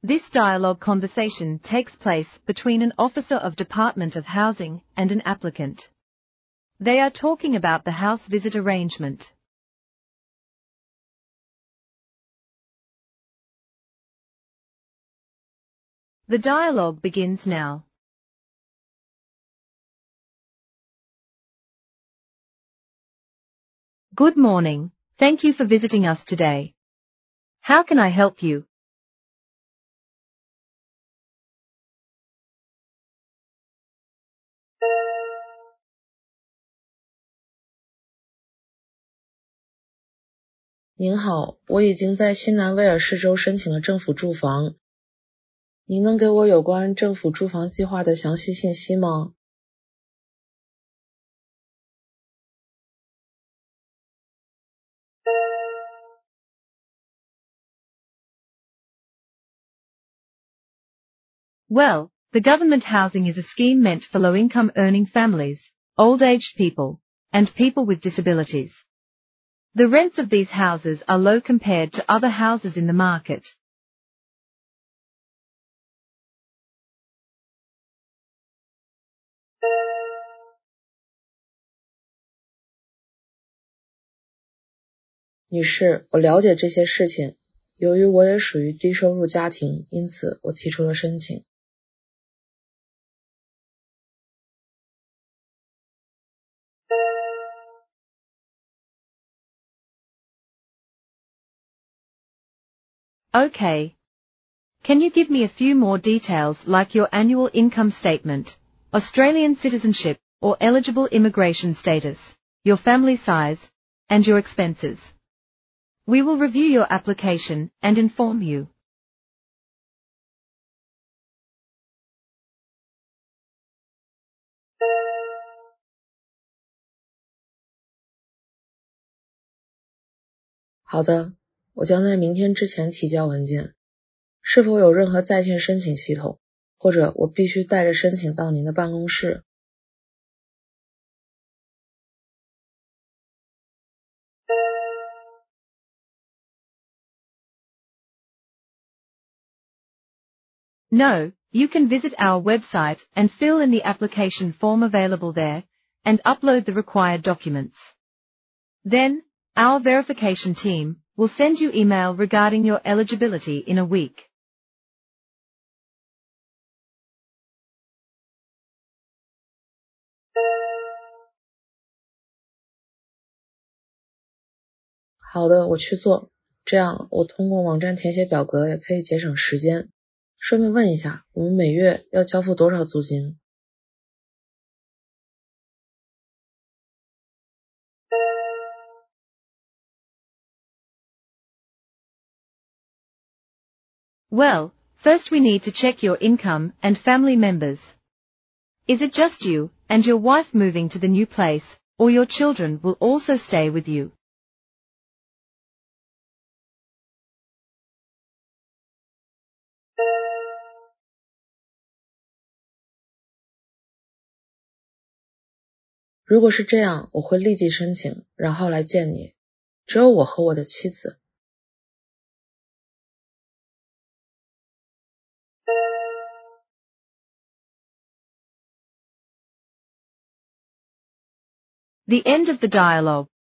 This dialogue conversation takes place between an officer of Department of Housing and an applicant. They are talking about the house visit arrangement. The dialogue begins now. Good morning. Thank you for visiting us today. How can I help you? 您好，我已经在新南威尔士州申请了政府住房。您能给我有关政府住房计划的详细信息吗？ Well, the government housing is a scheme meant for low-income earning families, old-aged people, and people with disabilities. The rents of these houses are low compared to other houses in the market. 女士，我了解这些事情。由于我也属于低收入家庭，因此我提出了申请。 Okay. Can you give me a few more details like your annual income statement, Australian citizenship or eligible immigration status, your family size, and your expenses? We will review your application and inform you. 好的，我将在明天之前提交文件。是否有任何在线申请系统，或者我必须带着申请到您的办公室？ No, you can visit our website and fill in the application form available there, and upload the required documents. Then, our verification team will send you email regarding your eligibility in a week. 好的，我去做。这样我通过网站填写表格也可以节省时间。顺便问一下，我们每月要交付多少租金？ Well, first we need to check your income and family members. Is it just you and your wife moving to the new place, or your children will also stay with you? 如果是这样，我会立即申请，然后来见你。只有我和我的妻子。 The end of the dialogue.